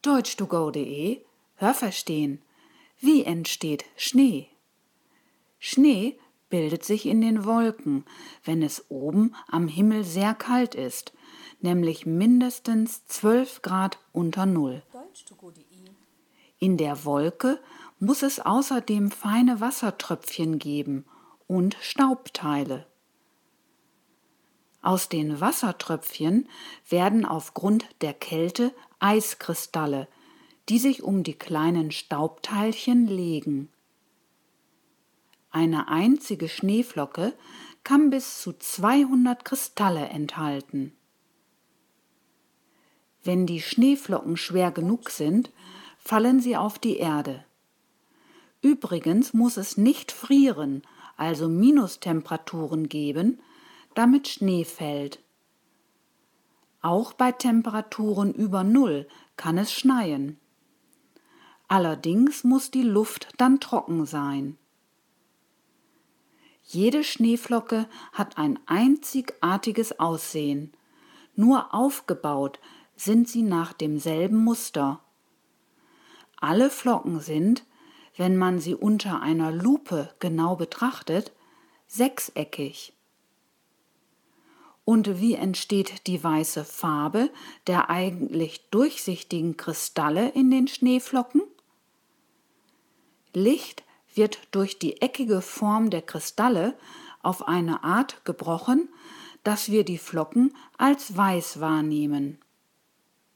Deutsch2go.de Hörverstehen. Wie entsteht Schnee? Schnee bildet sich in den Wolken, wenn es oben am Himmel sehr kalt ist, nämlich mindestens 12 Grad unter Null. In der Wolke muss es außerdem feine Wassertröpfchen geben und Staubteile. Aus den Wassertröpfchen werden aufgrund der Kälte Eiskristalle, die sich um die kleinen Staubteilchen legen. Eine einzige Schneeflocke kann bis zu 200 Kristalle enthalten. Wenn die Schneeflocken schwer genug sind, fallen sie auf die Erde. Übrigens muss es nicht frieren, also Minustemperaturen geben, damit Schnee fällt. Auch bei Temperaturen über Null kann es schneien. Allerdings muss die Luft dann trocken sein. Jede Schneeflocke hat ein einzigartiges Aussehen. Nur aufgebaut sind sie nach demselben Muster. Alle Flocken sind, wenn man sie unter einer Lupe genau betrachtet, sechseckig. Und wie entsteht die weiße Farbe der eigentlich durchsichtigen Kristalle in den Schneeflocken? Licht wird durch die eckige Form der Kristalle auf eine Art gebrochen, dass wir die Flocken als weiß wahrnehmen.